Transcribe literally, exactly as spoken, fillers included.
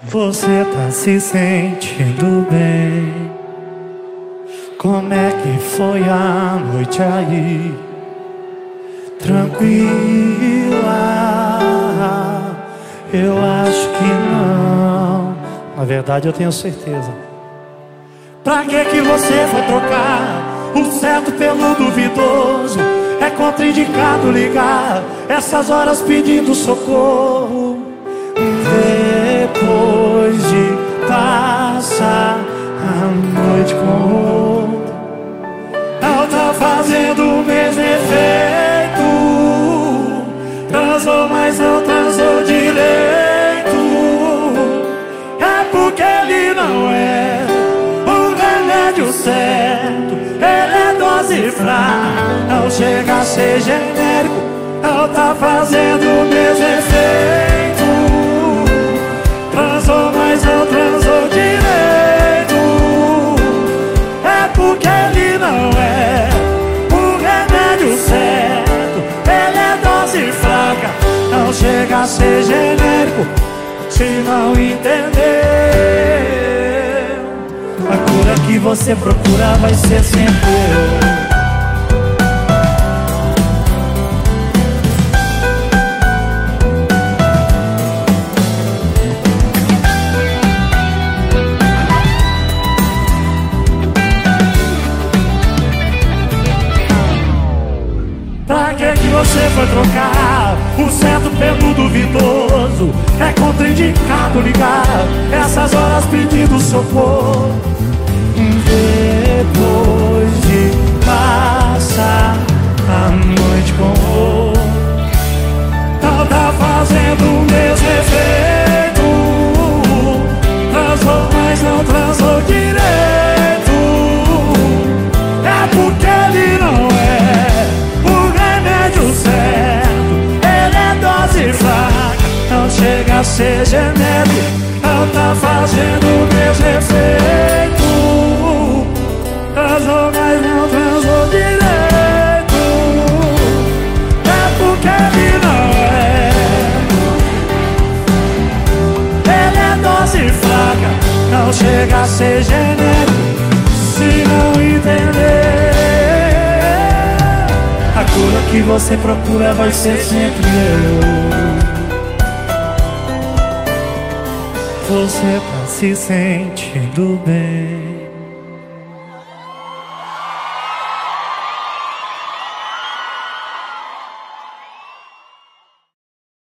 Você tá se sentindo bem? Como é que foi a noite aí? Tranquila? Eu acho que não. Na verdade eu tenho certeza. Pra que que você foi trocar o certo pelo duvidoso? É contraindicado ligar essas horas pedindo socorro. Depois de passar a noite com outro, não tá fazendo o mesmo efeito. Transou, mas não transou direito. É porque ele não é o remédio certo. Ele é dose fraca, não chega a ser genérico. Não tá fazendo o mesmo efeito. Transou, mas não transou direito. É porque ele não é o remédio certo. Ele é dose fraca, não chega a ser genérico. Se não entender, a cura que você procura vai ser sempre eu. Pra que que você foi trocar o certo pelo duvidoso? É contraindicado ligar essas horas pedindo socorro. Depois de passar a noite com o outro, não tá fazendo o mesmo efeito. Transou, mas não transou direito. É porque ele não é o remédio certo. Ele é dose fraca, não chega a ser genérico. Não tá fazendo o mesmo efeito. Transou, mas não transou direito. É porque ele não é. Ele é dose fraca, não chega a ser genérico. Se não entender, a cura que você procura vai ser sempre eu. Você tá se sentindo bem?